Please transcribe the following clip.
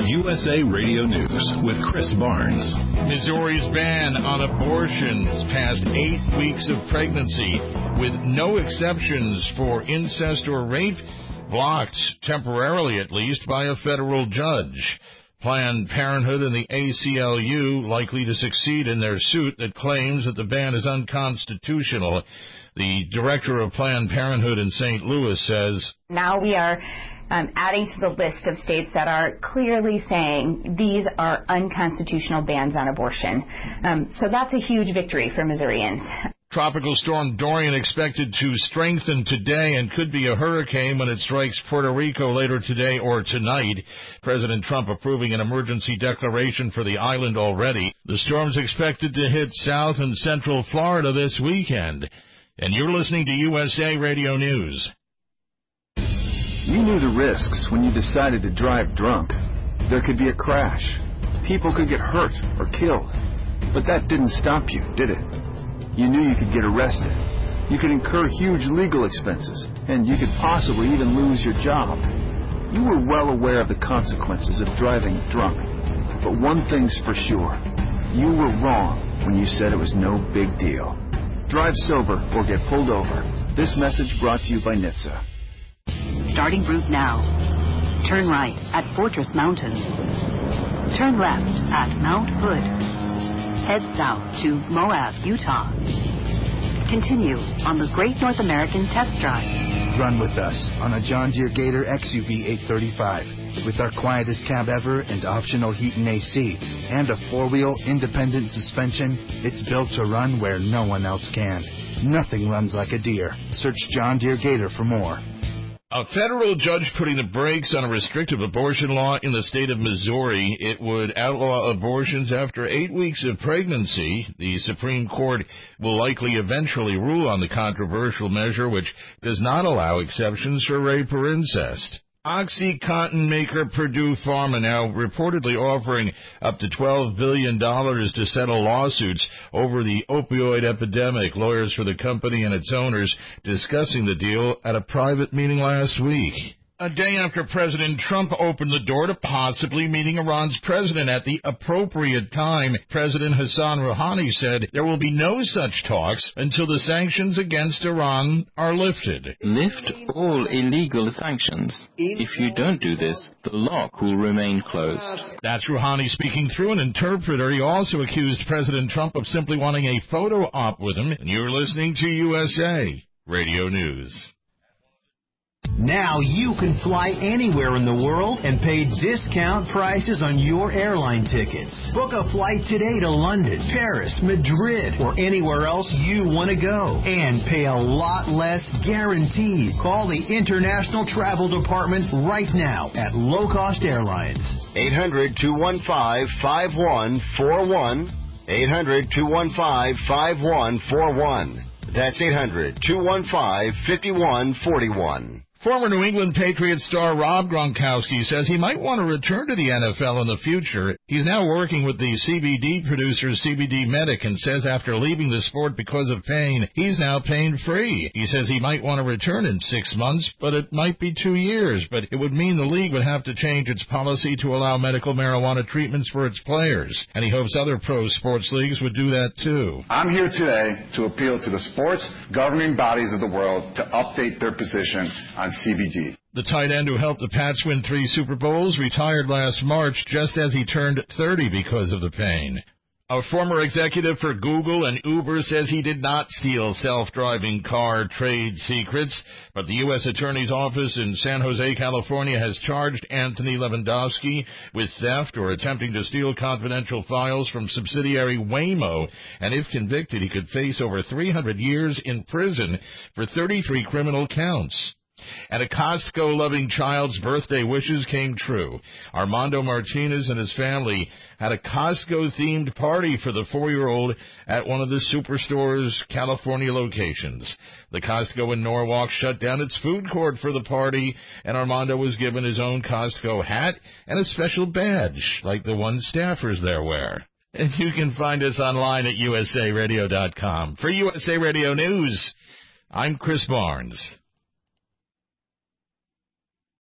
USA Radio News with Chris Barnes. Missouri's ban on abortions past 8 weeks of pregnancy, with no exceptions for incest or rape, blocked, temporarily at least, by a federal judge. Planned Parenthood and the ACLU likely to succeed in their suit that claims that the ban is unconstitutional. The director of Planned Parenthood in St. Louis says, now we are adding to the list of states that are clearly saying these are unconstitutional bans on abortion. So that's a huge victory for Missourians. Tropical storm Dorian expected to strengthen today and could be a hurricane when it strikes Puerto Rico later today or tonight. President Trump approving an emergency declaration for the island already. The storm's expected to hit south and central Florida this weekend. And you're listening to USA Radio News. You knew the risks when you decided to drive drunk. There could be a crash. People could get hurt or killed. But that didn't stop you, did it? You knew you could get arrested. You could incur huge legal expenses, and you could possibly even lose your job. You were well aware of the consequences of driving drunk. But one thing's for sure. You were wrong when you said it was no big deal. Drive sober or get pulled over. This message brought to you by NHTSA. Starting route now. Turn right at Fortress Mountain. Turn left at Mount Hood. Head south to Moab, Utah. Continue on the Great North American Test Drive. Run with us on a John Deere Gator XUV 835. With our quietest cab ever and optional heat and AC, and a four-wheel independent suspension, it's built to run where no one else can. Nothing runs like a Deere. Search John Deere Gator for more. A federal judge putting the brakes on a restrictive abortion law in the state of Missouri. It would outlaw abortions after 8 weeks of pregnancy. The Supreme Court will likely eventually rule on the controversial measure, which does not allow exceptions for rape or incest. OxyContin maker Purdue Pharma now reportedly offering up to $12 billion to settle lawsuits over the opioid epidemic. Lawyers for the company and its owners discussing the deal at a private meeting last week. A day after President Trump opened the door to possibly meeting Iran's president at the appropriate time, President Hassan Rouhani said there will be no such talks until the sanctions against Iran are lifted. Lift all illegal sanctions. If you don't do this, the lock will remain closed. That's Rouhani speaking through an interpreter. He also accused President Trump of simply wanting a photo op with him. And you're listening to USA Radio News. Now you can fly anywhere in the world and pay discount prices on your airline tickets. Book a flight today to London, Paris, Madrid, or anywhere else you want to go. And pay a lot less guaranteed. Call the International Travel Department right now at Low Cost Airlines. 800-215-5141. 800-215-5141. That's 800-215-5141. Former New England Patriots star Rob Gronkowski says he might want to return to the NFL in the future. He's now working with the CBD producer CBD Medic and says after leaving the sport because of pain, he's now pain-free. He says he might want to return in 6 months, but it might be 2 years. But it would mean the league would have to change its policy to allow medical marijuana treatments for its players. And he hopes other pro sports leagues would do that too. I'm here today to appeal to the sports governing bodies of the world to update their position on CBD. The tight end who helped the Pats win 3 Super Bowls retired last March just as he turned 30 because of the pain. A former executive for Google and Uber says he did not steal self-driving car trade secrets, but the U.S. Attorney's Office in San Jose, California has charged Anthony Lewandowski with theft or attempting to steal confidential files from subsidiary Waymo, and if convicted, he could face over 300 years in prison for 33 criminal counts. And a Costco-loving child's birthday wishes came true. Armando Martinez and his family had a Costco-themed party for the 4-year-old at one of the Superstore's California locations. The Costco in Norwalk shut down its food court for the party, and Armando was given his own Costco hat and a special badge, like the one staffers there wear. And you can find us online at usaradio.com. For USA Radio News, I'm Chris Barnes.